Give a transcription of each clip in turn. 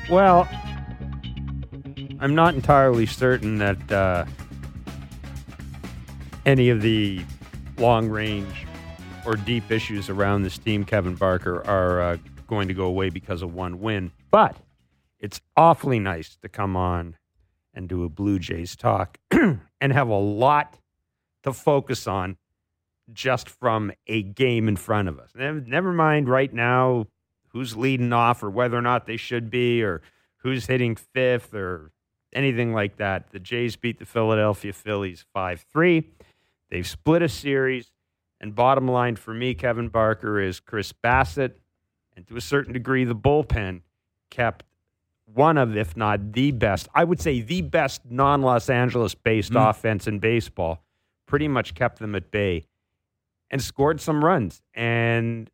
Well, I'm not entirely certain that any of the long-range or deep issues around this team, Kevin Barker, are going to go away because of one win. But it's awfully nice to come on and do a Blue Jays talk and have a lot to focus on just from a game in front of us. Never mind right now who's leading off or whether or not they should be or who's hitting fifth or anything like that. The Jays beat the Philadelphia Phillies 5-3. They've split a series. And bottom line for me, Kevin Barker, is Chris Bassitt, and to a certain degree, the bullpen kept one of, if not the best, I would say the best non-Los Angeles-based offense in baseball, pretty much kept them at bay and scored some runs. And,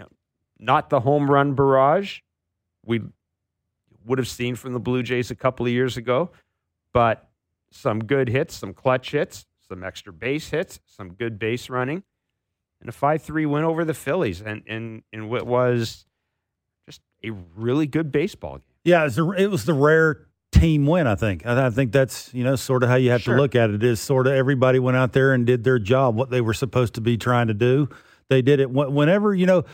not the home run barrage we would have seen from the Blue Jays a couple of years ago, but some good hits, some clutch hits, some extra base hits, some good base running, and a 5-3 win over the Phillies, and in what was just a really good baseball game. Yeah, it was the rare team win, I think. I think that's, sort of how you have to look at it. Is sort of everybody went out there and did their job, what they were supposed to be trying to do. They did it whenever,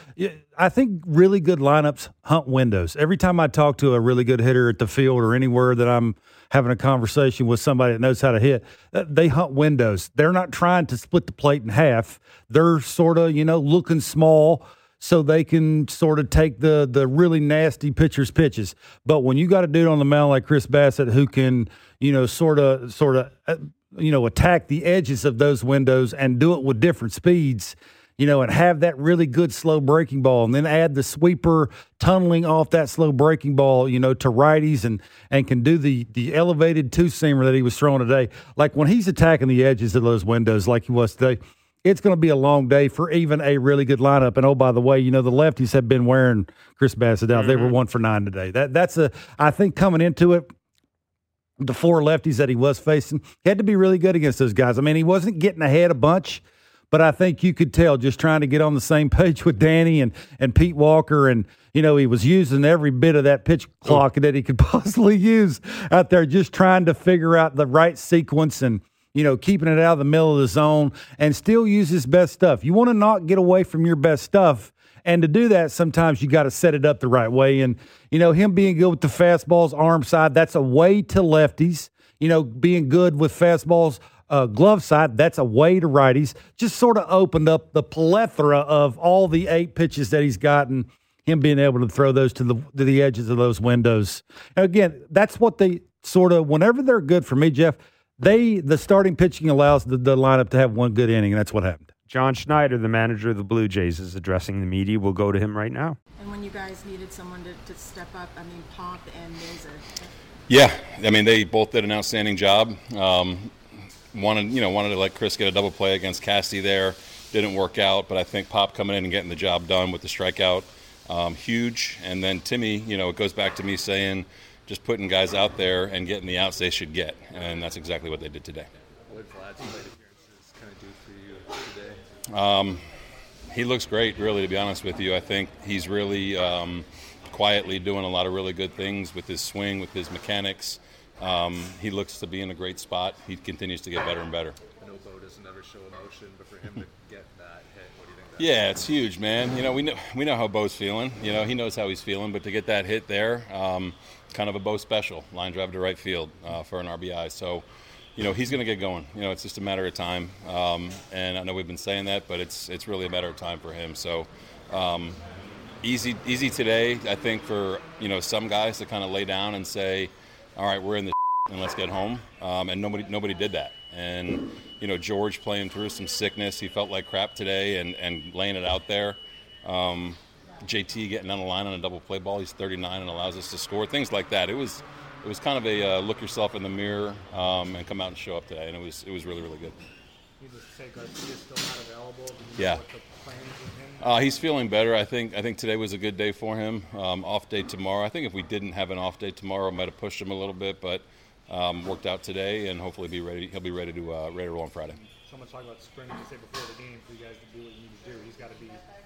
I think really good lineups hunt windows. Every time I talk to a really good hitter at the field or anywhere that I'm having a conversation with somebody that knows how to hit, they hunt windows. They're not trying to split the plate in half. They're sort of, looking small so they can sort of take the really nasty pitcher's pitches. But when you got a dude on the mound like Chris Bassitt who can, sort of attack the edges of those windows and do it with different speeds, and have that really good slow breaking ball, and then add the sweeper tunneling off that slow breaking ball, to righties, and can do the elevated two-seamer that he was throwing today. Like when he's attacking the edges of those windows like he was today, it's going to be a long day for even a really good lineup. And, oh, by the way, the lefties have been wearing Chris Bassitt out. Mm-hmm. They were 1 for 9 today. I think coming into it, the 4 lefties that he was facing, he had to be really good against those guys. I mean, he wasn't getting ahead a bunch, but I think you could tell just trying to get on the same page with Danny and Pete Walker, and, he was using every bit of that pitch clock that he could possibly use out there, just trying to figure out the right sequence and, keeping it out of the middle of the zone and still use his best stuff. You want to not get away from your best stuff, and to do that, sometimes you got to set it up the right way. And, him being good with the fastballs, arm side, that's a way to lefties. Being good with fastballs, glove side, that's a way to righties. Just sort of opened up the plethora of all the 8 pitches that he's gotten, him being able to throw those to the edges of those windows. And again, that's what they sort of, whenever they're good for me, Jeff, the starting pitching allows the lineup to have one good inning, and that's what happened. John Schneider, the manager of the Blue Jays, is addressing the media. We'll go to him right now. And when you guys needed someone to step up, Pop and Mesa. Yeah, they both did an outstanding job. Wanted to let Chris get a double play against Cassie there. Didn't work out, but I think Pop coming in and getting the job done with the strikeout, huge. And then Timmy, it goes back to me saying just putting guys out there and getting the outs they should get, and that's exactly what they did today. What did Vlad's plate appearances kind of do for you today? He looks great, really, to be honest with you. I think he's really quietly doing a lot of really good things with his swing, with his mechanics. He looks to be in a great spot. He continues to get better and better. I know Bo doesn't ever show emotion, but for him to get that hit, what do you think? Yeah, it's huge, man. We know how Bo's feeling. He knows how he's feeling, but to get that hit there, kind of a Bo special, line drive to right field for an RBI. So, he's going to get going. It's just a matter of time. And I know we've been saying that, but it's really a matter of time for him. So, easy today, I think, for some guys to kind of lay down and say, all right, we're in the and let's get home. And nobody did that. And George playing through some sickness, he felt like crap today and laying it out there. JT getting on the line on a double play ball. He's 39 and allows us to score. Things like that. It was kind of a look yourself in the mirror and come out and show up today, and it was really, really good. You just say Garcia's still not available. Yeah. What the plan with him? He's feeling better. I think today was a good day for him. Off day tomorrow. I think if we didn't have an off day tomorrow, it might have pushed him a little bit, but worked out today, and hopefully he'll be ready to roll on Friday. So much talk about sprinting. You say before the game for you guys to do what you need to do. He's got to be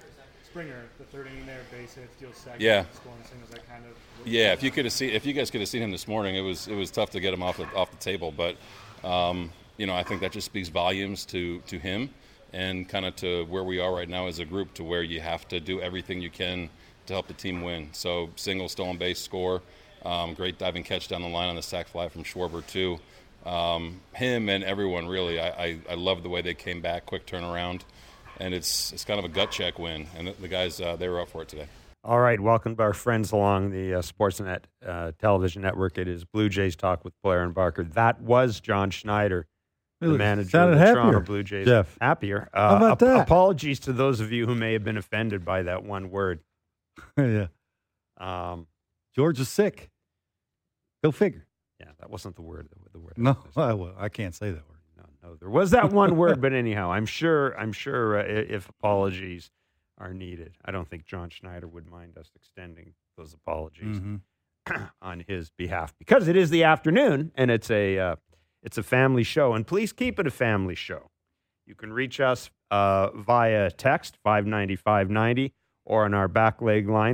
Springer, the third inning there, base hit, steals second, Yeah. scoring singles, that kind of. Yeah, if you guys could have seen him this morning, it was tough to get him off the table. But I think that just speaks volumes to him and kind of to where we are right now as a group, to where you have to do everything you can to help the team win. So single, stolen base, score, great diving catch down the line on the sac fly from Schwarber too. Him and everyone really, I love the way they came back, quick turnaround, and it's kind of a gut check win. And the guys they were up for it today. All right, welcome to our friends along the Sportsnet television network. It is Blue Jays Talk with Blair and Barker. That was John Schneider, the manager of the Toronto Blue Jays. Jeff. Happier. How about that? Apologies to those of you who may have been offended by that one word. Yeah. George is sick. Go figure. Yeah, that wasn't the word. The word. No, I can't say that word. No, there was that one word, but anyhow, I'm sure if apologies are needed, I don't think John Schneider would mind us extending those apologies on his behalf, because it is the afternoon and it's a family show, and please keep it a family show. You can reach us via text 590-590 or on our back leg line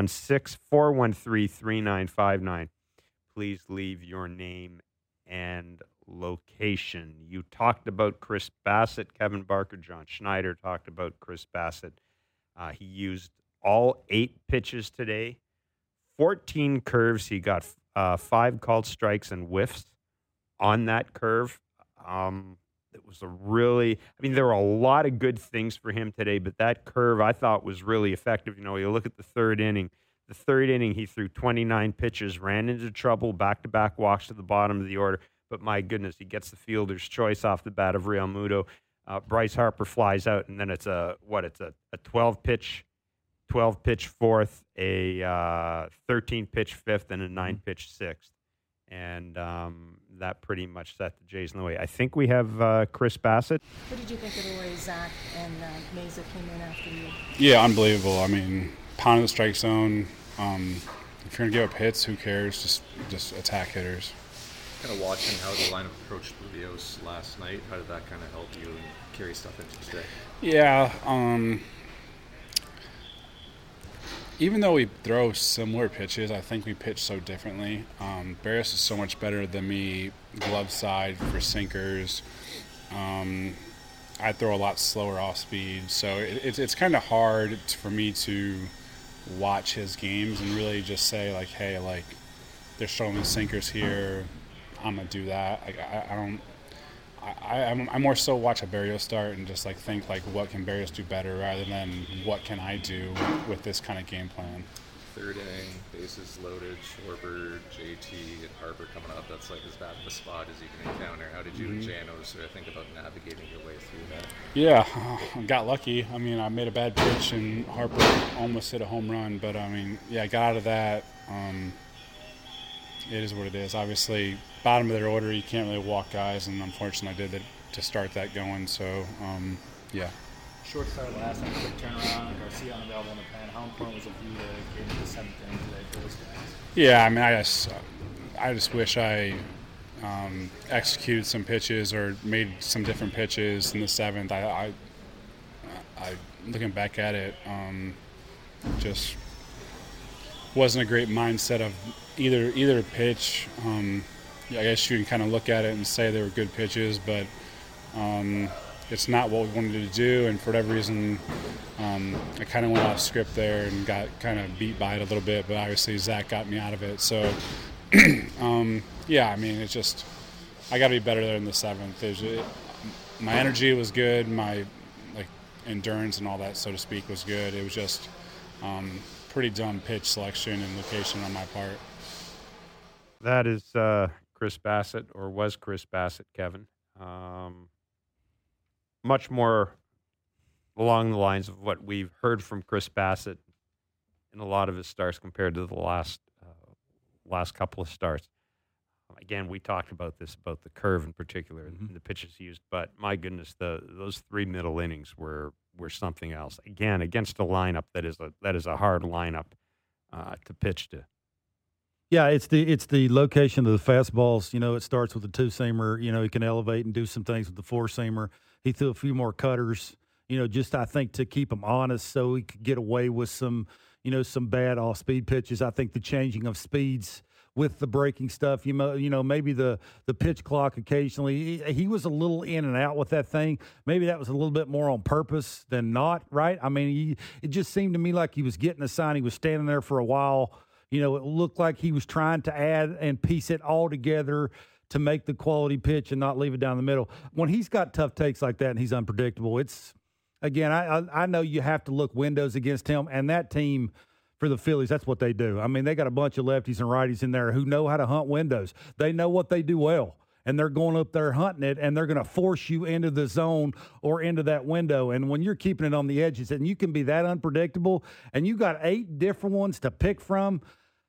416-413-3959. Please leave your name and location. You talked about Chris Bassitt, Kevin Barker, John Schneider talked about Chris Bassitt. He used all 8 pitches today, 14 curves. He got 5 called strikes and whiffs on that curve. It was there were a lot of good things for him today, but that curve I thought was really effective. You look at the third inning. The third inning, he threw 29 pitches, ran into trouble, back-to-back walks to the bottom of the order. But my goodness, he gets the fielder's choice off the bat of Real Muto. Bryce Harper flies out, and then it's a 12-pitch fourth, a 13-pitch fifth, and a 9-pitch sixth. And that pretty much set the Jays in the way. I think we have Chris Bassitt. What did you think of the way Zach and Mesa came in after you? Yeah, unbelievable. I mean, pounding the strike zone. If you're going to give up hits, who cares? Just attack hitters. Kind of watching how the lineup approached Rios last night, how did that kind of help you and carry stuff into today? Yeah, even though we throw similar pitches, I think we pitch so differently. Barrios is so much better than me, glove side for sinkers. I throw a lot slower off speed, so it's kind of hard for me to watch his games and really just say, like, hey, like, they're showing me sinkers here, I'm gonna do that. I more so watch a Barrios start and just think what can Barrios do better rather than what can I do with this kind of game plan. Third inning, bases loaded, Schwarber, JT, and Harper coming up. That's as bad of a spot as you can encounter. How did you and Jano sort of think about navigating your way through that? Yeah, I got lucky. I mean, I made a bad pitch and Harper almost hit a home run, but I got out of that. It is what it is. Obviously, bottom of their order, you can't really walk guys, and unfortunately I did that to start that going, so, yeah. Short start last night, quick turnaround, Garcia unavailable in the pen. How important was it for you to get into the 7th inning today for those guys? Yeah, I mean, I just wish I executed some pitches or made some different pitches in the 7th. I looking back at it, just wasn't a great mindset of either pitch. I guess you can kind of look at it and say they were good pitches, but it's not what we wanted to do, and for whatever reason, I kind of went off script there and got kind of beat by it a little bit, but obviously Zach got me out of it. So, yeah, I mean, it's just I got to be better there in the 7th. My energy was good, my endurance and all that, so to speak, was good. It was just pretty dumb pitch selection and location on my part. That is Chris Bassitt, or was Chris Bassitt, Kevin. Much more along the lines of what we've heard from Chris Bassitt in a lot of his starts compared to the last couple of starts. Again, we talked about the curve in particular, and the pitches he used. But my goodness, those 3 middle innings were something else. Again, against a lineup that is a hard lineup to pitch to. Yeah, it's the location of the fastballs. It starts with the 2-seamer. He can elevate and do some things with the 4-seamer. He threw a few more cutters. just I think to keep him honest so he could get away with some bad off-speed pitches. I think the changing of speeds with the breaking stuff, maybe the pitch clock occasionally, he was a little in and out with that thing. Maybe that was a little bit more on purpose than not, right? I mean, it just seemed to me like he was getting a sign. He was standing there for a while. It looked like he was trying to add and piece it all together to make the quality pitch and not leave it down the middle. When he's got tough takes like that and he's unpredictable, again, I know you have to look windows against him, and that team for the Phillies, that's what they do. I mean, they got a bunch of lefties and righties in there who know how to hunt windows. They know what they do well, and they're going up there hunting it, and they're going to force you into the zone or into that window. And when you're keeping it on the edges, and you can be that unpredictable, and you got 8 different ones to pick from,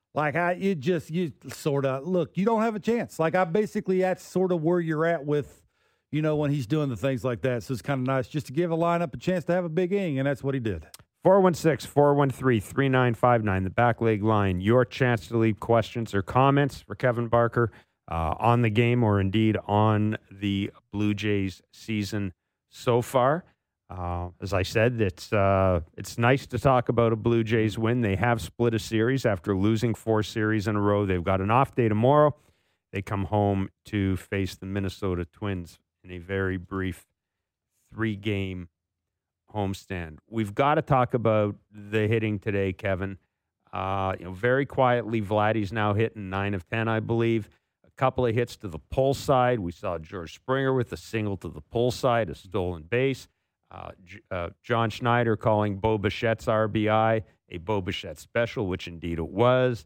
you sort of look, you don't have a chance. That's sort of where you're at with, when he's doing the things like that. So it's kind of nice just to give a lineup a chance to have a big inning, and that's what he did. 416-413-3959, the back leg line. Your chance to leave questions or comments for Kevin Barker on the game or indeed on the Blue Jays season so far. As I said, it's nice to talk about a Blue Jays win. They have split a series after losing 4 series in a row. They've got an off day tomorrow. They come home to face the Minnesota Twins in a very brief 3-game homestand. We've got to talk about the hitting today, Kevin. Very quietly, Vladdy's now hitting 9 of 10, I believe. A couple of hits to the pull side. We saw George Springer with a single to the pull side, a stolen base. John Schneider calling Bo Bichette's RBI a Bo Bichette special, which indeed it was.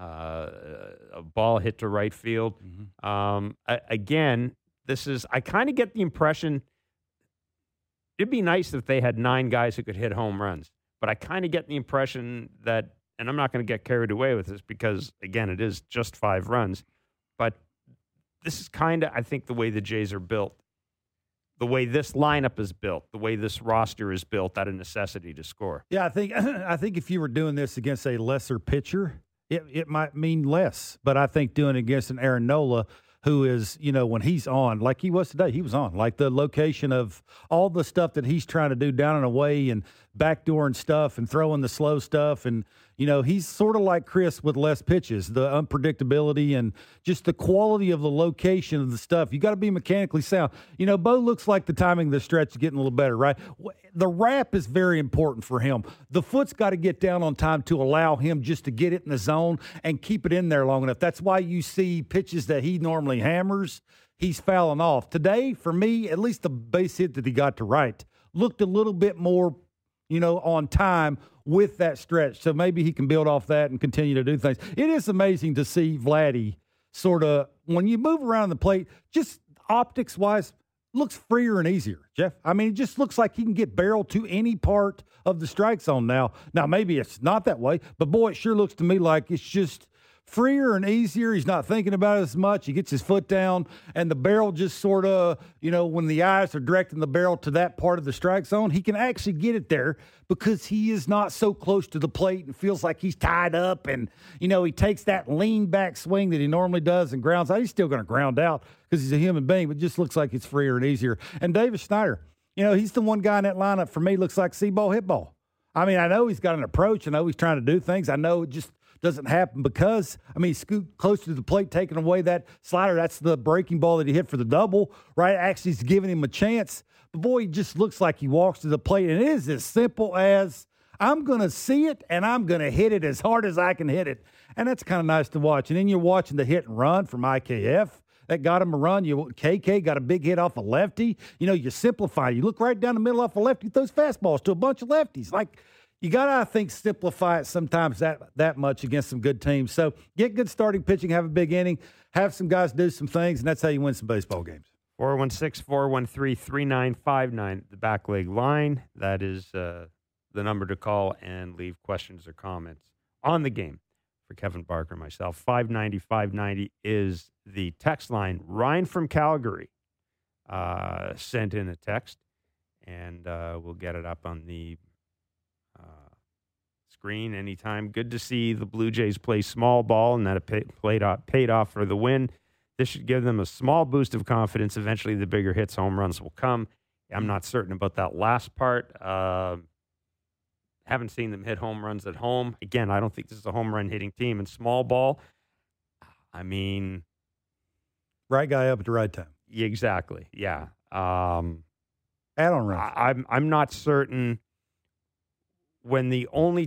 A ball hit to right field. Mm-hmm. Again, I kind of get the impression it'd be nice if they had 9 guys who could hit home runs, but I kind of get the impression that, and I'm not going to get carried away with this because, again, it is just 5 runs, but this is kind of, I think, the way the Jays are built. The way this lineup is built, the way this roster is built, out of necessity to score. Yeah, I think if you were doing this against a lesser pitcher, it might mean less. But I think doing it against an Aaron Nola, who is, when he's on, like he was today, he was on. Like the location of all the stuff that he's trying to do down and away and backdooring stuff and throwing the slow stuff. And, he's sort of like Chris with less pitches, the unpredictability and just the quality of the location of the stuff. You got to be mechanically sound. Bo looks like the timing of the stretch is getting a little better, right? The wrap is very important for him. The foot's got to get down on time to allow him just to get it in the zone and keep it in there long enough. That's why you see pitches that he normally hammers, he's fouling off. Today, for me, at least the base hit that he got to right looked a little bit more, on time with that stretch. So maybe he can build off that and continue to do things. It is amazing to see Vladdy sort of, when you move around the plate, just optics-wise, looks freer and easier, Jeff. I mean, it just looks like he can get barreled to any part of the strike zone now. Now, maybe it's not that way, but boy, it sure looks to me like it's just freer and easier. He's not thinking about it as much. He gets his foot down, and the barrel just sort of, when the eyes are directing the barrel to that part of the strike zone, he can actually get it there because he is not so close to the plate and feels like he's tied up. And, he takes that lean back swing that he normally does and grounds out. He's still going to ground out because he's a human being, but it just looks like it's freer and easier. And Davis Schneider, he's the one guy in that lineup for me looks like see-ball, hit ball. I mean, I know he's got an approach. I know he's trying to do things. I know it just doesn't happen because, scoot close to the plate, taking away that slider. That's the breaking ball that he hit for the double, right? Actually, he's giving him a chance. But, boy, he just looks like he walks to the plate. And it is as simple as I'm going to see it and I'm going to hit it as hard as I can hit it. And that's kind of nice to watch. And then you're watching the hit and run from IKF. That got him a run. KK got a big hit off a lefty. You simplify. You look right down the middle off a lefty, throws fastballs to a bunch of lefties. You got to, I think, simplify it sometimes that much against some good teams. So get good starting pitching, have a big inning, have some guys do some things, and that's how you win some baseball games. 416-413-3959, the back leg line. That is the number to call and leave questions or comments on the game for Kevin Barker and myself. 590-590 is the text line. Ryan from Calgary sent in a text, and we'll get it up on the screen anytime. Good to see the Blue Jays play small ball and that it paid off for the win. This should give them a small boost of confidence. Eventually, the bigger hits, home runs will come. I'm not certain about that last part. Haven't seen them hit home runs at home. Again, I don't think this is a home run hitting team. In small ball, I mean, right guy up at the right time. Exactly. Yeah. Add-on runs. I'm not certain when the only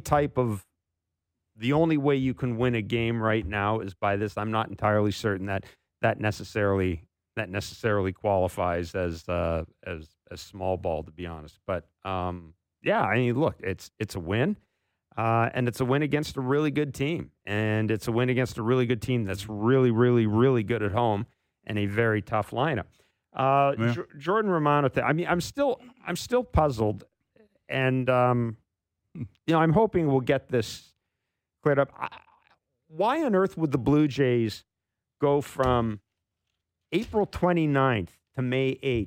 way you can win a game right now is by this. I'm not entirely certain that necessarily qualifies as small ball, to be honest. But yeah, I mean, look, it's a win, and it's a win against a really good team, and it's a win against a really good team that's really, really, really good at home and a very tough lineup. Jordan Romano. I mean, I'm still puzzled, and I'm hoping we'll get this cleared up. Why on earth would the Blue Jays go from April 29th to May 8th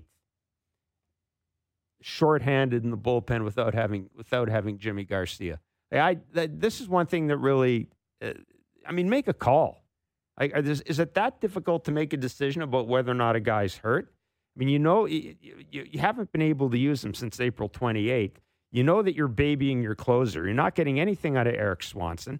shorthanded in the bullpen without having Jimmy Garcia? This is one thing that really, make a call. Is it that difficult to make a decision about whether or not a guy's hurt? I mean, you haven't been able to use him since April 28th. You know that you're babying your closer. You're not getting anything out of Eric Swanson.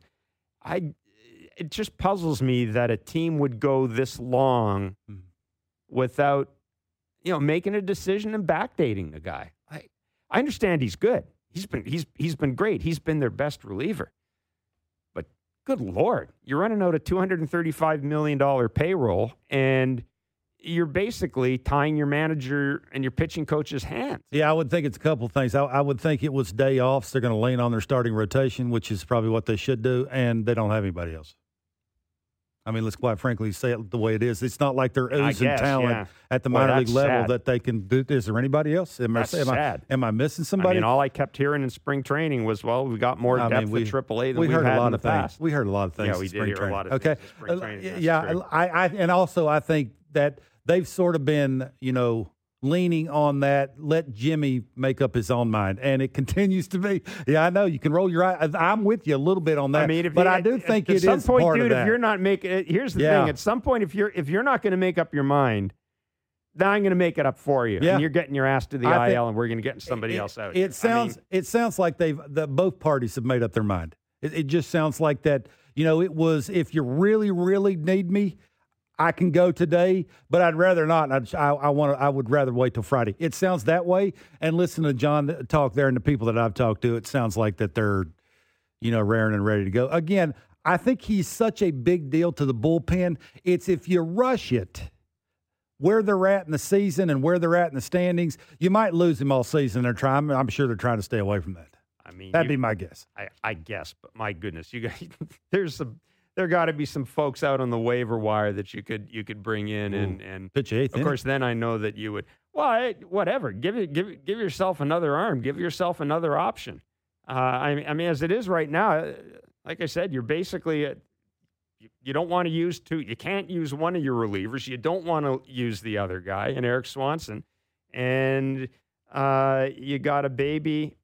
It just puzzles me that a team would go this long without, making a decision and backdating the guy. I understand he's good. He's been great. He's been their best reliever. But good Lord, you're running out a $235 million payroll, and you're basically tying your manager and your pitching coach's hands. Yeah, I would think it's a couple of things. I would think it was day offs. They're going to lean on their starting rotation, which is probably what they should do, and they don't have anybody else. I mean, let's quite frankly say it the way it is. It's not like they're oozing talent at the minor league level that they can do. Is there anybody else? Am I missing somebody? I mean, all I kept hearing in spring training was, well, we got more depth at AAA than we've had in the past. We heard a lot of things. Yeah, we did hear a lot of things in spring training. Yeah, and also I think that they've sort of been, leaning on that. Let Jimmy make up his own mind, and it continues to be. Yeah, I know you can roll your eye. I'm with you a little bit on that. I mean, I do think it is part of that. At some point, dude, if you're not making, here's the thing. At some point, if you're not going to make up your mind, then I'm going to make it up for you. Yeah. And you're getting your ass to the IL, and we're going to get somebody else out. It sounds like both parties have made up their mind. It just sounds like that. It was, if you really, really need me, I can go today, but I'd rather not. I would rather wait till Friday. It sounds that way. And listen to John talk there, and the people that I've talked to, it sounds like that they're, raring and ready to go. Again, I think he's such a big deal to the bullpen. It's if you rush it, where they're at in the season and where they're at in the standings, you might lose him all season. I'm sure they're trying to stay away from that. I mean, that'd be my guess. I guess, but my goodness, you guys, there got to be some folks out on the waiver wire that you could bring in and pitch eighth. Of course, then I know that you would. Well, whatever. Give yourself another arm. Give yourself another option. I mean, as it is right now, like I said, you're basically you don't want to use two. You can't use one of your relievers. You don't want to use the other guy, and Eric Swanson, and you got to baby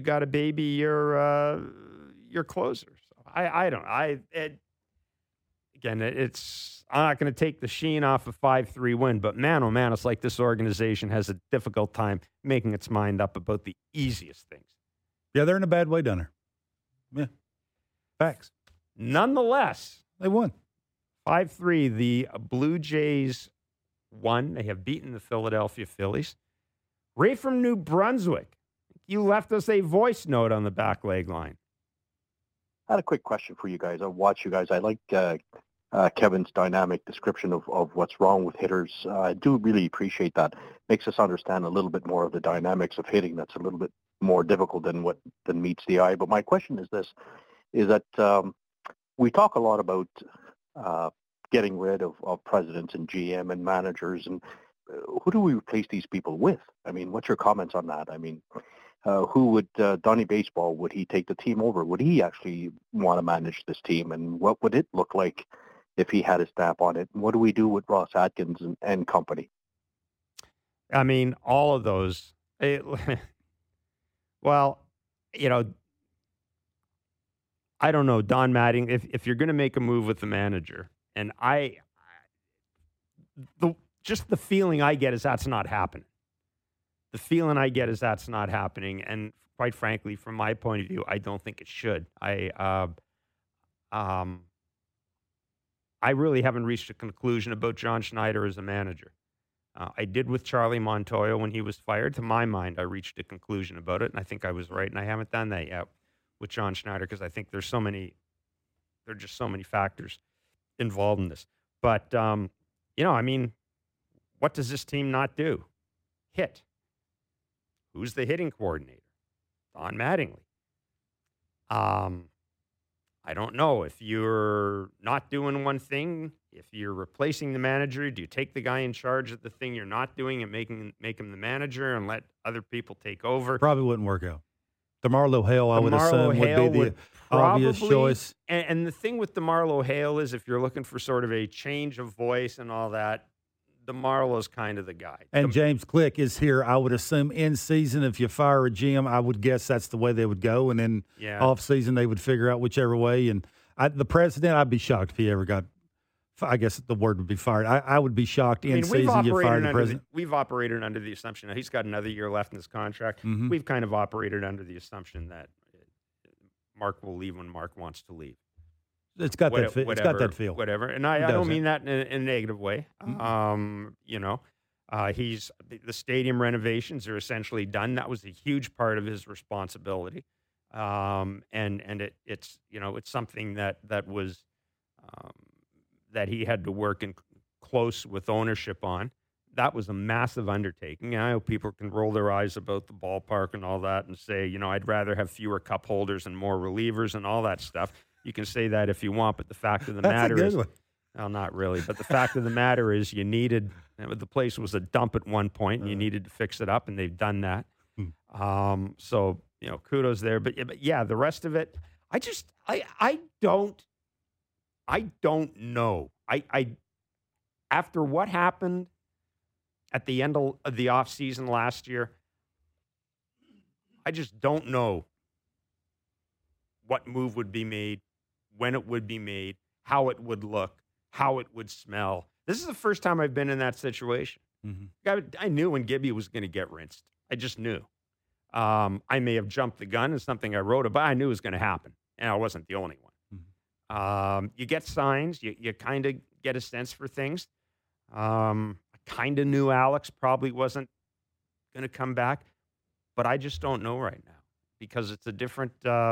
your closer. So I don't. Again, I'm not going to take the sheen off a 5-3 win, but man, oh man, it's like this organization has a difficult time making its mind up about the easiest things. Yeah, they're in a bad way down there. Yeah, facts. Nonetheless, they won 5-3. The Blue Jays won. They have beaten the Philadelphia Phillies. Ray from New Brunswick, you left us a voice note on the back leg line. I had a quick question for you guys. I watch you guys. I like Kevin's dynamic description of what's wrong with hitters. I do really appreciate that. Makes us understand a little bit more of the dynamics of hitting. That's a little bit more difficult than meets the eye. But my question is this, is that we talk a lot about getting rid of presidents and GM and managers, and who do we replace these people with? I mean, what's your comments on that? I mean, who would Donnie Baseball, would he take the team over? Would he actually want to manage this team? And what would it look like if he had his stamp on it? And what do we do with Ross Atkins and company? I mean, all of those. Well, I don't know, Don Matting, if you're going to make a move with the manager, and just the feeling I get is that's not happening. The feeling I get is that's not happening, and quite frankly, from my point of view, I don't think it should. I really haven't reached a conclusion about John Schneider as a manager. I did with Charlie Montoyo when he was fired. To my mind, I reached a conclusion about it, and I think I was right, and I haven't done that yet with John Schneider because I think there are just so many factors involved in this. But, what does this team not do? Hit. Who's the hitting coordinator? Don Mattingly. I don't know. If you're not doing one thing, if you're replacing the manager, do you take the guy in charge of the thing you're not doing and make him the manager and let other people take over? Probably wouldn't work out. DeMarlo Hale, I would assume, would be the obvious choice. And the thing with DeMarlo Hale is if you're looking for sort of a change of voice and all that, DeMarlo's kind of the guy. And James Click is here, I would assume, in season. If you fire a GM, I would guess that's the way they would go. And then off season, they would figure out whichever way. And the president, I'd be shocked if he ever got, I guess the word would be fired. I would be shocked in season you fire the president. We've operated under the assumption that he's got another year left in his contract. Mm-hmm. We've kind of operated under the assumption that Mark will leave when Mark wants to leave. It's got that feel. It's got that feel. Whatever. And I don't mean that in a negative way. Mm-hmm. He's the stadium renovations are essentially done. That was a huge part of his responsibility. It's something that was that he had to work in close with ownership on. That was a massive undertaking. I know people can roll their eyes about the ballpark and all that and say, I'd rather have fewer cup holders and more relievers and all that stuff. You can say that if you want, but the fact of the matter is, well, not really. But the fact of the matter is, the place was a dump at one point, and you needed to fix it up, and they've done that. So kudos there. But the rest of it, I don't know. I after what happened at the end of the offseason last year, I just don't know what move would be made, when it would be made, how it would look, how it would smell. This is the first time I've been in that situation. Mm-hmm. I knew when Gibby was going to get rinsed. I just knew. I may have jumped the gun. It's something I wrote about. I knew it was going to happen, and I wasn't the only one. Mm-hmm. You get signs. You kind of get a sense for things. I kind of knew Alex probably wasn't going to come back, but I just don't know right now because it's a different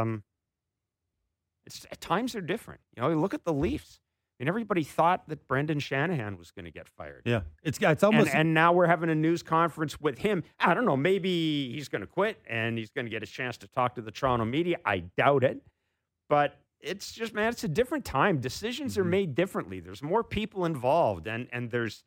times are different. Look at the Leafs. I mean, everybody thought that Brendan Shanahan was going to get fired. Yeah, it's almost. And now we're having a news conference with him. I don't know. Maybe he's going to quit and he's going to get a chance to talk to the Toronto media. I doubt it. But it's just, man, it's a different time. Decisions are made differently. There's more people involved, and there's.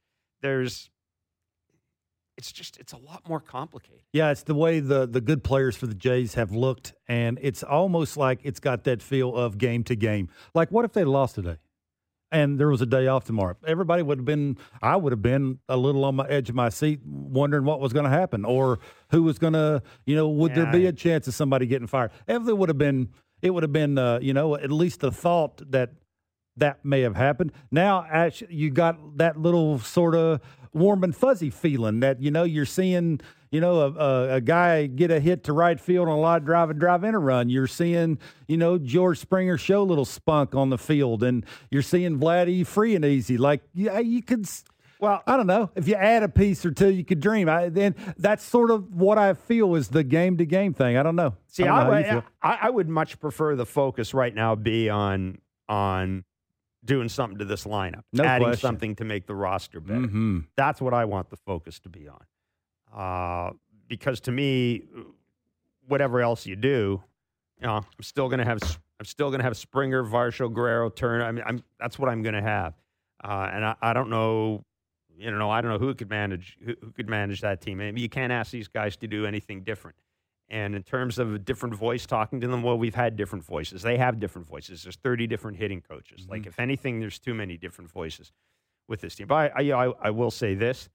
It's a lot more complicated. Yeah, it's the way the good players for the Jays have looked, and it's almost like it's got that feel of game to game. Like, what if they lost today and there was a day off tomorrow? Everybody I would have been a little on my edge of my seat wondering what was going to happen or who was going to, would there be a chance of somebody getting fired? It would have been, at least a thought that may have happened. Now, actually, you got that little sort of warm and fuzzy feeling that, you're seeing, a guy get a hit to right field on a lot of drive in a run. You're seeing, George Springer show a little spunk on the field, and you're seeing Vladdy free and easy. Like, you could, well, I don't know. If you add a piece or two, you could dream. Then that's sort of what I feel is the game-to-game thing. I don't know. See, I would much prefer the focus right now be on doing something to this lineup, adding something to make the roster better. Mm-hmm. That's what I want the focus to be on. Because to me, whatever else you do, I'm still going to have Springer, Varsho, Guerrero, Turner. That's what I'm going to have. And I don't know, I don't know who could manage that team. I mean, you can't ask these guys to do anything different. And in terms of a different voice talking to them, well, we've had different voices. They have different voices. There's 30 different hitting coaches. Mm-hmm. Like, if anything, there's too many different voices with this team. But I will say this.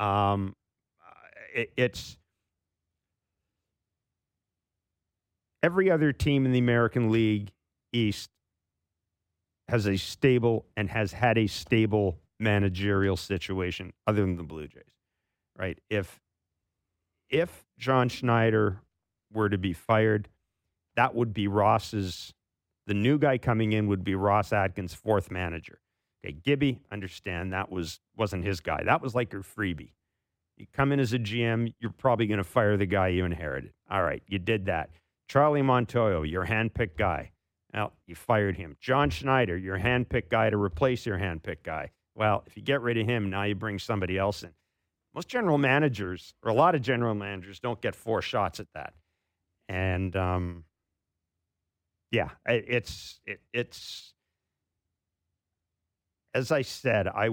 It's every other team in the American League East has a stable and has had a stable managerial situation other than the Blue Jays, right? If if John Schneider were to be fired, that would be Ross's. The new guy coming in would be Ross Atkins' fourth manager. Okay, Gibby, understand that wasn't his guy. That was like your freebie. You come in as a GM, you're probably going to fire the guy you inherited. All right, you did that. Charlie Montoyo, your handpicked guy. Well, you fired him. John Schneider, your handpicked guy to replace your handpicked guy. Well, if you get rid of him, now you bring somebody else in. Most general managers, or a lot of general managers, don't get 4 shots at that. And, yeah, it's as I said, I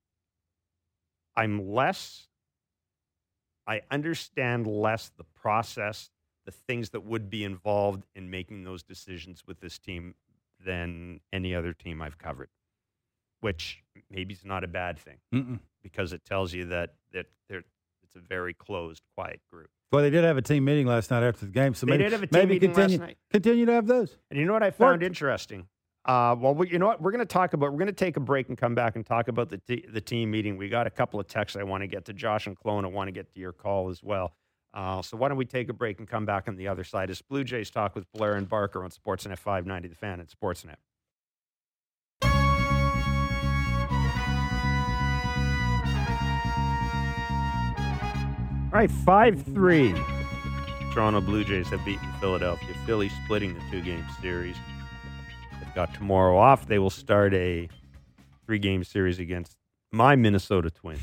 understand less the process, the things that would be involved in making those decisions with this team than any other team I've covered, which maybe is not a bad thing because it tells you that it's a very closed, quiet group. Well, they did have a team meeting last night after the game, so they did have a team meeting last night. Continue to have those. And you know what I found interesting? You know what? We're going to take a break and come back and talk about the team meeting. We got a couple of texts I want to get to. Josh and Clone, I want to get to your call as well. So why don't we take a break and come back on the other side? It's Blue Jays Talk with Blair and Barker on Sportsnet 590, The Fan, and Sportsnet. All right, 5-3. Toronto Blue Jays have beaten Philadelphia Phillies, splitting the 2-game series. They've got tomorrow off. They will start a 3-game series against my Minnesota Twins.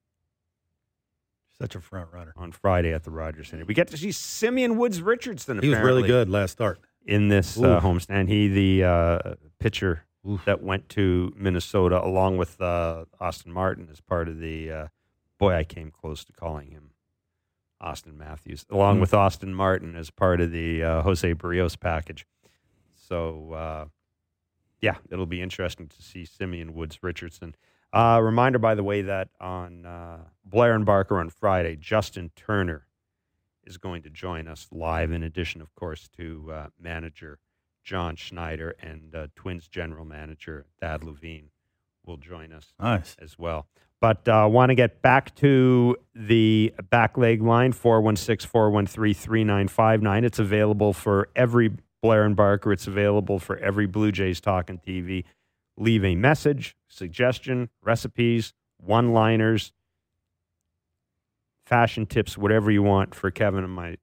Such a front runner. On Friday at the Rogers Center. We get to see Simeon Woods Richardson. He was really good last start. In this homestand. He, the pitcher that went to Minnesota, along with Austin Martin, as part of the, I came close to calling him Austin Matthews, along with Austin Martin as part of the Jose Barrios package. So, it'll be interesting to see Simeon Woods Richardson. Reminder, by the way, that on Blair and Barker on Friday, Justin Turner is going to join us live, in addition, of course, to manager John Schneider, and Twins general manager Thad Levine will join us as well. But want to get back to the back leg line, 416-413-3959. It's available for every Blair and Barker. It's available for every Blue Jays Talking TV. Leave a message, suggestion, recipes, one-liners, fashion tips, whatever you want for Kevin and me,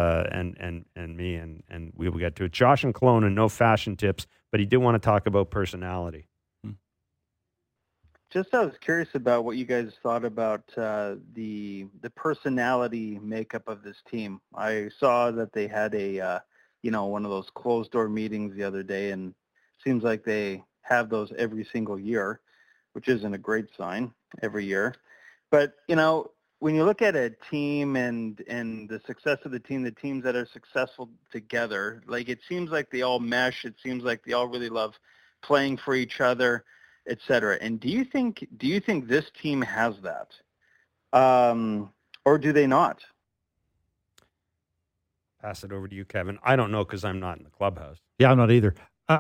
and we will get to it. Josh and Kelowna, no fashion tips, but he did want to talk about personality. Just I was curious about what you guys thought about the personality makeup of this team. I saw that they had a one of those closed door meetings the other day, and it seems like they have those every single year, which isn't a great sign every year. But when you look at a team and the success of the teams that are successful together, like it seems like they all mesh. It seems like they all really love playing for each other, et cetera. And do you think this team has that, or do they not? Pass it over to you, Kevin. I don't know because I'm not in the clubhouse. Yeah, I'm not either.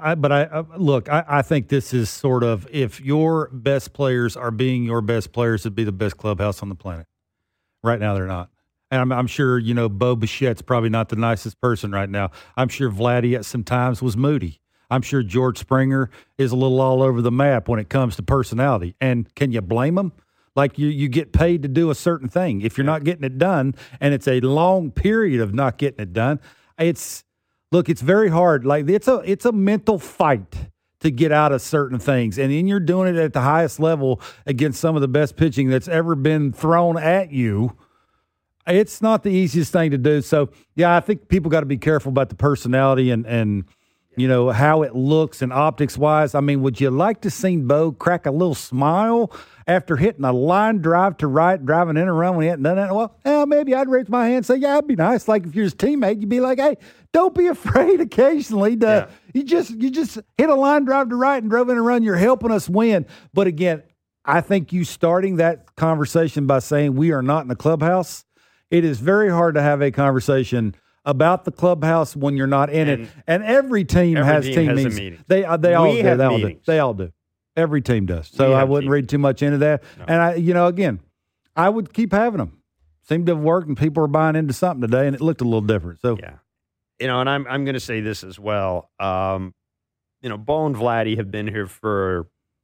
I think this is sort of, if your best players are being your best players, it'd be the best clubhouse on the planet. Right now, they're not. And I'm sure, Bo Bichette's probably not the nicest person right now. I'm sure Vladdy at some times was moody. I'm sure George Springer is a little all over the map when it comes to personality. And can you blame him? Like you get paid to do a certain thing. If you're not getting it done, and it's a long period of not getting it done, it's very hard. Like it's a mental fight to get out of certain things. And then you're doing it at the highest level against some of the best pitching that's ever been thrown at you. It's not the easiest thing to do. So, yeah, I think people got to be careful about the personality and how it looks and optics-wise. I mean, would you like to see Bo crack a little smile after hitting a line drive to right, driving in a run when he hadn't done that? Well, maybe I'd raise my hand and say, yeah, it'd be nice. Like if you're his teammate, you'd be like, hey, don't be afraid occasionally to you just hit a line drive to right and drove in a run. You're helping us win. But again, I think you starting that conversation by saying we are not in the clubhouse, it is very hard to have a conversation about the clubhouse when you're not in it. And every team has team meetings. They all do. They all do. Every team does. So I wouldn't read too much into that. No. And I would keep having them. seemed to have worked, and people were buying into something today, and it looked a little different. So yeah, and I'm going to say this as well. Bo and Vladdy have been here for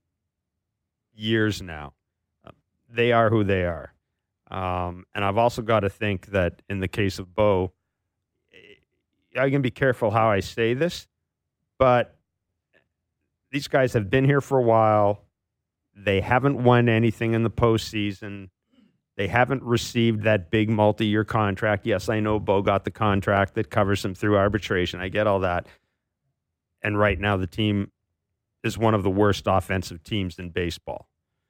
years now. They are who they are. And I've also got to think that in the case of Bo, I can be careful how I say this, but these guys have been here for a while. They haven't won anything in the postseason. They haven't received that big multi-year contract. Yes, I know Bo got the contract that covers him through arbitration. I get all that. And right now the team is one of the worst offensive teams in baseball.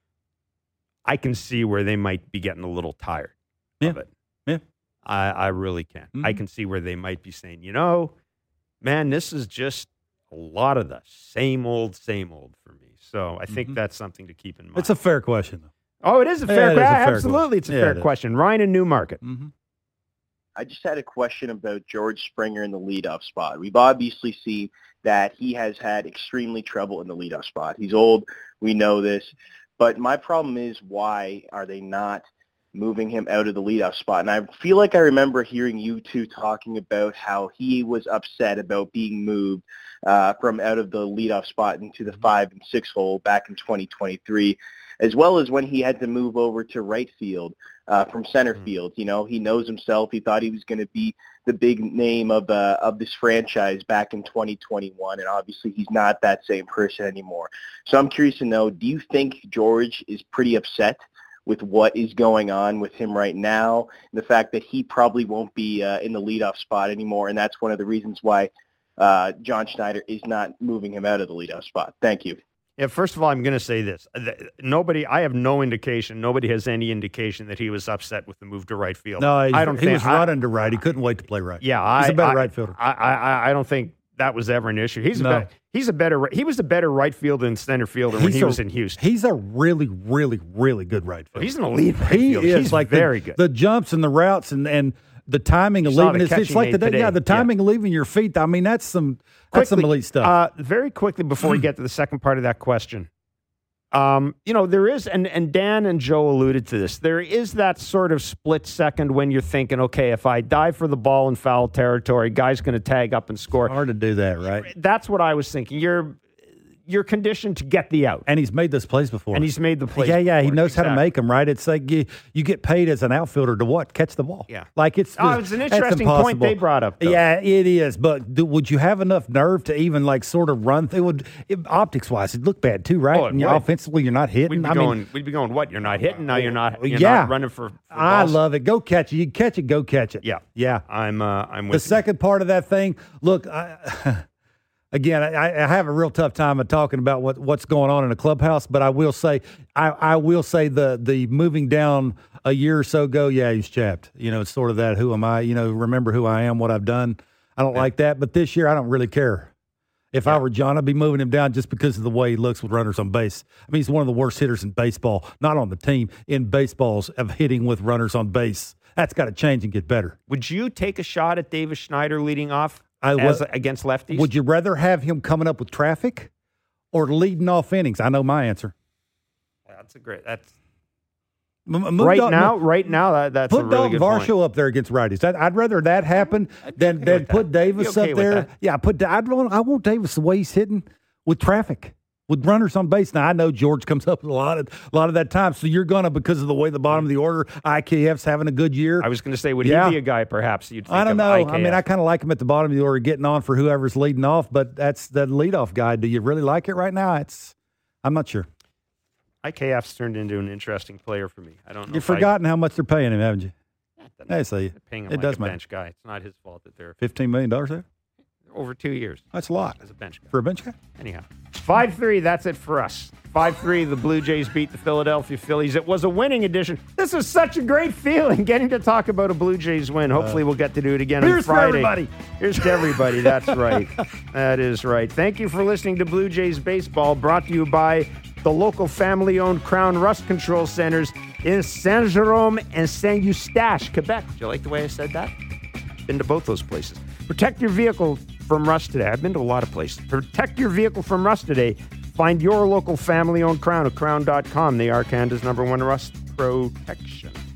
I can see where they might be getting a little tired of it. Yeah. I really can. Mm-hmm. I can see where they might be saying, man, this is just a lot of the same old for me. So I think that's something to keep in mind. It's a fair question, though. Oh, it is a fair question. Absolutely, it's a fair it question. Ryan in Newmarket. Mm-hmm. I just had a question about George Springer in the leadoff spot. We've obviously seen that he has had extremely trouble in the leadoff spot. He's old. We know this. But my problem is, why are they not moving him out of the leadoff spot? And I feel like I remember hearing you two talking about how he was upset about being moved from out of the leadoff spot into the 5 and 6 hole back in 2023, as well as when he had to move over to right field from center field. He knows himself. He thought he was going to be the big name of this franchise back in 2021, and obviously he's not that same person anymore. So I'm curious to know, do you think George is pretty upset with what is going on with him right now, and the fact that he probably won't be in the leadoff spot anymore, and that's one of the reasons why John Schneider is not moving him out of the leadoff spot? Thank you. Yeah, first of all, I'm going to say this. I have no indication, nobody has any indication that he was upset with the move to right field. No, he was running to right. He couldn't wait to play right. Yeah, he's a better right fielder. I don't think that was ever an issue. He was a better right fielder than center fielder when he was in Houston. He's a really, really, really good right fielder. He's an elite right fielder. Is he's like very good. The jumps and the routes and the timing of leaving it's like the timing of leaving your feet. I mean, that's some elite stuff. Very quickly before we get to the second part of that question, there is, and Dan and Joe alluded to this, there is that sort of split second when you're thinking, okay, if I dive for the ball in foul territory, guy's going to tag up and score. Hard to do that, right? That's what I was thinking. You're conditioned to get the out. And he's made those plays before. Yeah, he knows how to make them, right? It's like you get paid as an outfielder to what? Catch the ball. Yeah. Like it's an interesting point they brought up, though. Yeah, it is. But would you have enough nerve to even sort of run? Optics-wise, it'd look bad too, right? And offensively, you're not hitting. We'd be going, what? You're not hitting? Now you're not running for I love it. Go catch it. You catch it, go catch it. Yeah. Yeah. I'm with the second part of that thing, look, again, I have a real tough time of talking about what's going on in a clubhouse, but I will say the moving down a year or so ago, yeah, he's chapped. It's sort of that, who am I? Remember who I am, what I've done. I don't like that, but this year I don't really care. If I were John, I'd be moving him down just because of the way he looks with runners on base. I mean, he's one of the worst hitters in baseball, not on the team, in baseballs of hitting with runners on base. That's got to change and get better. Would you take a shot at Davis Schneider leading off? Against lefties? Would you rather have him coming up with traffic or leading off innings? I know my answer. That's a great. That's right now. That's put a really Dalton good Varsho point. up there against righties. I'd rather that happen than put Davis up there. Yeah, I want Davis the way he's hitting with traffic. With runners on base. Now, I know George comes up with a lot of that time, so you're going to, because of the way the bottom of the order, IKF's having a good year. I was going to say, would he be a guy perhaps you'd think I don't know. IKF? I mean, I kind of like him at the bottom of the order, getting on for whoever's leading off, but that's the leadoff guy. Do you really like it right now? I'm not sure. IKF's turned into an interesting player for me. I don't know. You've forgotten how much they're paying him, haven't you? They're paying him like a bench guy. It's not his fault that they're $15 million there? Over 2 years. That's a lot. As a bench guy. For a bench guy? Anyhow. 5-3, that's it for us. 5-3, the Blue Jays beat the Philadelphia Phillies. It was a winning edition. This is such a great feeling, getting to talk about a Blue Jays win. Hopefully we'll get to do it again on Friday. Here's to everybody. That's right. That is right. Thank you for listening to Blue Jays Baseball, brought to you by the local family-owned Crown Rust Control Centers in Saint-Jérôme and Saint-Eustache, Quebec. Do you like the way I said that? Been to both those places. Protect your vehicle from rust today. I've been to a lot of places. Protect your vehicle from rust today. Find your local family-owned Crown at crown.com. They are Canada's #1 rust protection.